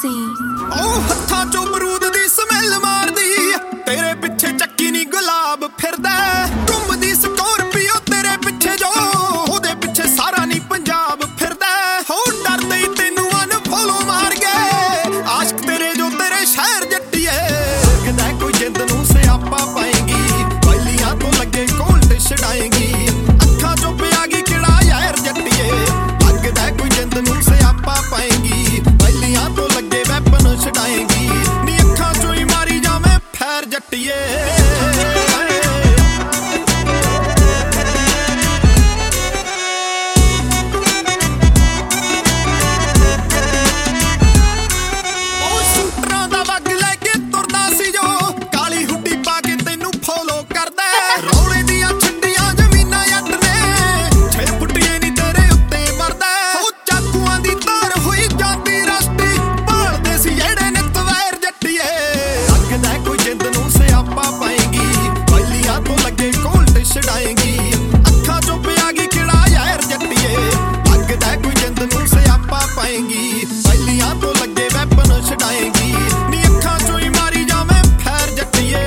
Lucy। ਉਹ ਹੱਥਾਂ ਚੋਂ ਬਰੂਦ ਦੀ ਸਮੈਲ ਮਾਰਦੀ, ਤੇਰੇ ਪਿੱਛੇ ਚੱਕੀ ਨੀ ਗੁਲਾਬ ਫਿਰਦਾ, ਘੁੰਮਦੀ ਸਕੋਰਪੀਓ ਤੇਰੇ ਪਿੱਛੇ ਜੋ, ਉਹਦੇ ਪਿੱਛੇ ਸਾਰਾ ਨੀ ਪੰਜਾਬ ਫਿਰਦਾ। ਹੋ ਡਰਦੇ ਹੀ ਤੈਨੂੰ ਅਨਫੋਲੋ ਮਾਰ ਗਏ ਆਸ਼ਕ ਤੇਰੇ ਜੋ ਤੇਰੇ ਸ਼ਹਿਰ ਜੱਟੀਏ। ਲੱਗਦਾ ਕੋਈ ਜਿੰਦ ਨੂੰ ਸਿਆਪਾ ਪਾਏਗੀ, ਪਹਿਲੀਆਂ ਤੋਂ ਲੱਗੇ ਕੋਲਡ ਛਡਾਏਗੀ, ਅੱਖਾਂ ਚੋਂ ਪਿਆ ਗਈ ਕਿਹੜਾ ਯਾਰ ਜੱਟੀਏ। ਲੱਗਦਾ ਕੋਈ ਜਿੰਦ ਨੂੰ ਸਿਆਪਾ ਪਾਏਗੀ, ਪਹਿਲੀਆਂ ਤੋਂ ਲੱਗੇ ਵੈਪਨ ਛਡਾਏਗੀ, ਨੀ ਅੱਖਾਂ ਚੋਂ ਹੀ ਮਾਰੀ ਜਾਵੇਂ ਫੈਰ ਜੱਟੀਏ। ਅੱਖਾਂ ਚੋਂ ਪਿਆ ਗਈ ਕਿਹੜਾ ਯਾਰ ਜੱਟੀਏ। ਲੱਗਦਾ ਕੋਈ ਜਿੰਦ ਨੂੰ ਸਿਆਪਾ ਪਾਏਗੀ, ਪਹਿਲੀਆਂ ਤੋਂ ਲੱਗੇ ਵੈਪਨ ਛਡਾਏਗੀ, ਨੀ ਅੱਖਾਂ ਚੋਂ ਹੀ ਮਾਰੀ ਜਾਵੇਂ ਫੈਰ ਜੱਟੀਏ।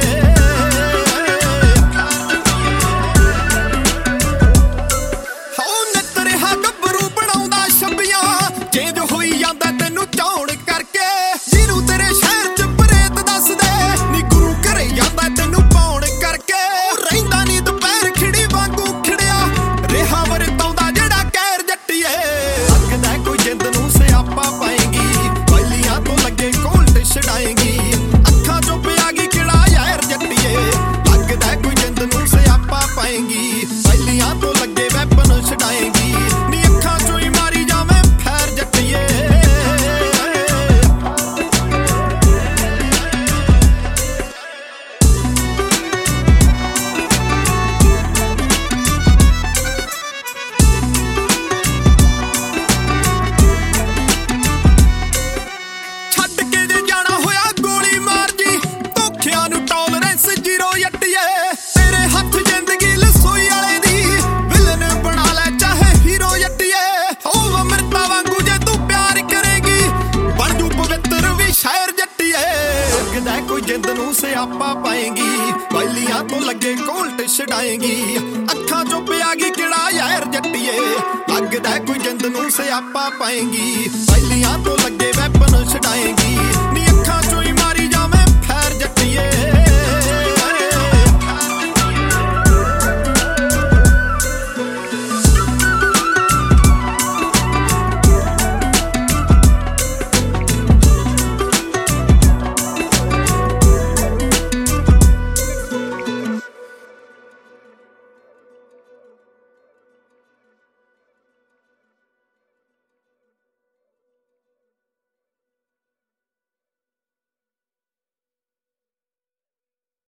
ਹੋ ਨਿੱਤ ਰਿਹਾ ਗੱਭਰੂ ਬਣਾਉਂਦਾ ਛੱਬੀਆਂ, ਚੇਂਜ ਹੋਈ ਜਾਂਦਾ ਤੈਨੂੰ ਚੌੜ ਕਰਕੇ, ਜਿਹਨੂੰ ਤੇਰੇ ਸ਼ਹਿਰ ਚ ਪ੍ਰੇਤ ਦੱਸਦੇ, ਨੀ ਗੁਰੂ ਘਰੇ ਜਾਂਦਾ ਤੈਨੂੰ ਪਾਉਣ ਕਰਕੇ। ਰਹਿੰਦਾ ਨੀ ਛਡਾਏਗੀ, ਅੱਖਾਂ ਚੋਂ ਪਿਆ ਗਈ ਕਿਹੜਾ ਯਾਰ ਜੱਟੀਏ। ਲੱਗਦਾ ਕੋਈ ਜਿੰਦ ਨੂੰ ਸਿਆਪਾ ਪਾਏਗੀ, ਪਹਿਲੀਆਂ ਤੋਂ ਲੱਗੇ ਵੈਪਨ ਛਡਾਏਗੀ, ਨੀ ਅੱਖਾਂ ਚੋਂ ਹੀ ਮਾਰੀ ਜਾਵੇਂ ਫੈਰ ਜੱਟੀਏ। ਕੋਈ ਜਿੰਦ ਨੂੰ ਸਿਆਪਾ ਪਾਏਗੀ, ਪਹਿਲੀਆਂ ਤੋਂ ਲੱਗੇ ਕੋਲਟ ਛਡਾਏਗੀ, ਅੱਖਾਂ ਚੋਂ ਪਿਆ ਗਈ ਕਿਹੜਾ ਯਾਰ ਜੱਟੀਏ। ਲੱਗਦਾ ਕੋਈ ਜਿੰਦ ਨੂੰ ਸਿਆਪਾ ਪਾਏਗੀ।